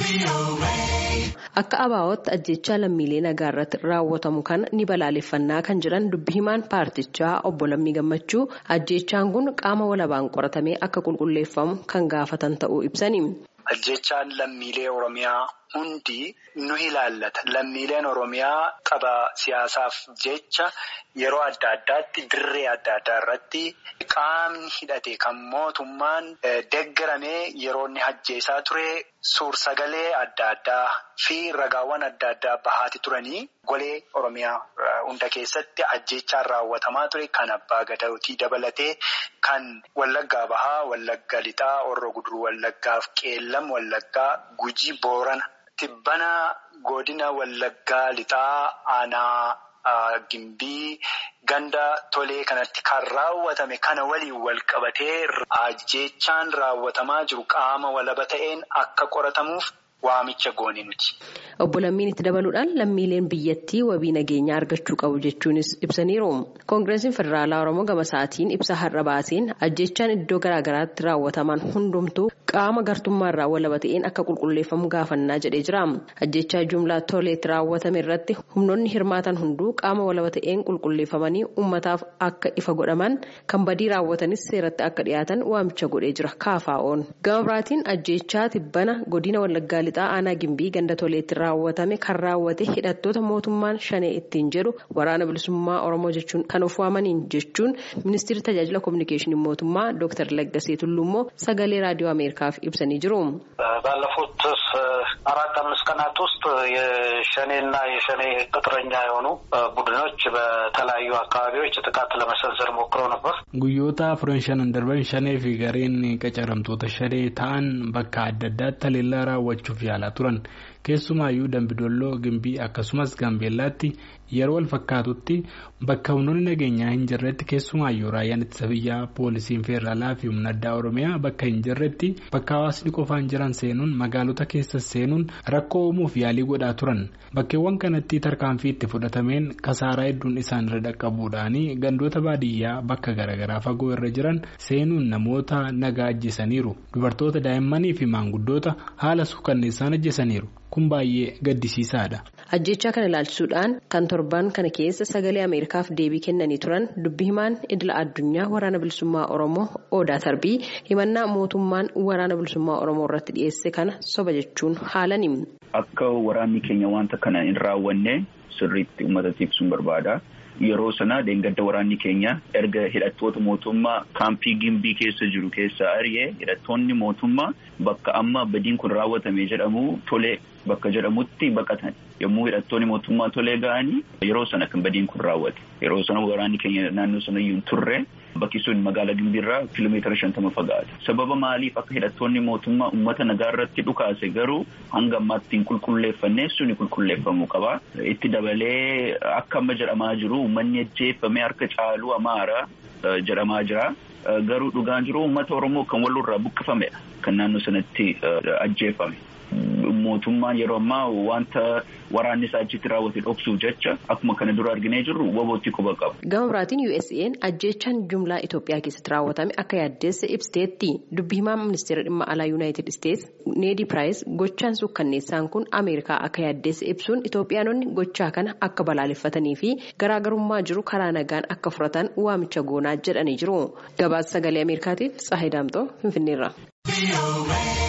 Akka abaawootti ajjechaa lammiilee nagaa irratti raawwatamu kan ni balaaleffannaa kan jiran dubbi himaan paartichaa obbo Lammii Gammachuu ajjechaan kun qaama walabaan qoratamee akka qulqulleeffamu kan gaafatan ta'uu ibsani. Ajjechaan lammiilee Oromiyaa hundi nu ilaallata. Lammiileen Oromiyaa qaba siyaasaaf jecha yeroo adda addaatti dirree adda addaa irratti qaamni hidhate kan mootummaan deeggaramee yeroo inni ajjeesaa ture suur-sagalee adda addaa fi ragaawwan adda addaa bahaati turanii golee Oromiyaa hunda keessatti ajjechaan raawwatamaa ture kan abbaa gadaatii dabalatee kan Wallaggaa Bahaa, Wallaggaa Lixaa, Horroo Guduruu Wallaggaa fi Qeellam Wallaggaa, Gujii, Boorana. Tibbana godina Wallaggaa Lixaa aanaa Gimbii ganda tolee kanatti kan raawwatame kana waliin wal qabatee ajjechaan raawwatamaa jiru qaama walaba ta'een akka qoratamuuf waamicha goone nuti. Obbo Lammiin itti dabaluudhaan lammiileen biyyattii wabii nageenyaa argachuu qabu jechuunis ibsaniiru. Koongireesiin Federaalaa Oromoo gama isaatiin ibsa har'a baaseen ajjechaan iddoo garaagaraatti raawwataman hundumtuu qaama gartummaarraa walaba ta'een akka qulqulleeffamu gaafannaa jedhee jira. Ajjechaa jumlaa toleetti raawwatame irratti humnoonni hirmaatan hunduu qaama walaba ta'een qulqulleeffamanii uummataaf akka ifa godhaman kan badii raawwatanis seeratti akka dhiyaatan waamicha godhee jira KFO'n. Gama biraatiin ajjechaa tibbana godina Wallaggaa Lixaa aanaa Gimbii ganda toleetti raawwatame kan raawwate hidhattoota mootummaan shanee ittiin jedhu waraana bilisummaa Oromoo jechuun kan of waamaniin jechuun ministeerri tajaajila kominikeeshinii mootummaa Dr. Laggasee Tullummoo sagalee raadiyoo Ameerikaaf ibsanii jiru. ባለፉት 4-5 ቀናት ውስጥ የሸኔና የሸኔ ቅጥረኛ የሆኑ ቡድኖች በተለያዩ አካባቢዎች ጥቃት ለመሰንዘር ሞክረው ነበር። ጉዮታ ፍሬንሸን እንደርበን ሸኔ ፊገሬን ቀጨረምቶተ ሸኔ ታን በካ አደዳት ተሌላ raawwachuuf yaalaa turan keessumaayyuu Dambidolloo Gimbii akkasumas Gaambeellaatti yeroo wal fakkaatutti bakka humnoonni nageenyaa hin jirretti keessumaayyuu raayyaan ittisa biyyaa poolisiin federaalaa fi humna addaa Oromiyaa bakka hin jirretti bakka hawaasni qofaan jiran seenuun magaalota keessa seenuun rakkoo uumuuf yaalii godhaa turan. Bakkeewwan kanatti tarkaanfii itti fudhatameen kasaaraa hedduun isaan irra dhaqqabuudhaan gandoota baadiyyaa bakka garaagaraa fagoo irra jiran seenuun namoota nagaa ajjeesaniiru. Dubartoota daa'immanii fi maanguddoota haala suukanneessaan ajjeesaniiru. Kun baay'ee gaddisiisaadha. Ajjechaa kana ilaalchisuudhaan kan torban kana keessa sagalee Ameerikaaf deebii kennanii turan dubbi himaan idila addunyaa waraana bilisummaa Oromoo Odaa Tarbii himannaa mootummaan waraana bilisummaa Oromoo irratti dhiyeesse kana soba jechuun haalani. Akka waraanni keenya wanta kana hin raawwanne sirriitti uummataatti ibsuun barbaada. Yeroo sana deengadda waraanni keenya erga hidhattoota mootummaa kaampii Gimbii keessa jiru keessa ari'ee hidhattoonni mootummaa bakka amma badiin kun raawwatame jedhamu tolee bakka jedhamutti baqatan. Yommuu hidhattoonni mootummaa tolee ga'anii yeroo sana kan badiin kun raawwate. Yeroo sana waraanni keenya naannoo sana iyyuu turre bakki sun magaalaa Gimbiirraa kiiloomeetira 50 fagaata. Sababa maaliif akka hidhattoonni mootummaa uummata nagaa irratti dhukaase garuu hanga ammaatti hin qulqulleeffannee suni qulqulleeffamuu qaba. Itti dabalee akka amma jedhamaa jiru uummanni ajjeeffamee harka caalu Amaara jedhamaa jira. Garuu dhugaan jiru uummata Oromoo kan walirraa buqqifamedha. Kan naannoo sanatti ajjeeffame. Mootummaan yeroo ammaa wanta waraanni isaa achitti raawwate dhoksuuf jecha akkuma kana dura arginee jirru wabootti quba qabu. Gama biraatiin USA'n ajjechaan jumlaa Itoophiyaa keessatti raawwatame akka yaaddeesse ibsiteetti dubbi himaa ministeera dhimma alaa Yuunaayitid Isteets Needi Piraayis gochaan suukkanneessaan kun Ameerikaa akka yaaddeesse ibsuun Itoophiyaanonni gochaa kana akka balaaleffatanii fi garaagarummaa jiru karaa nagaan akka furatan waamicha goonaa jedhanii jiru. Gabaasa sagalee Ameerikaatiif Tsahayi Daamxoo Finfinneerra.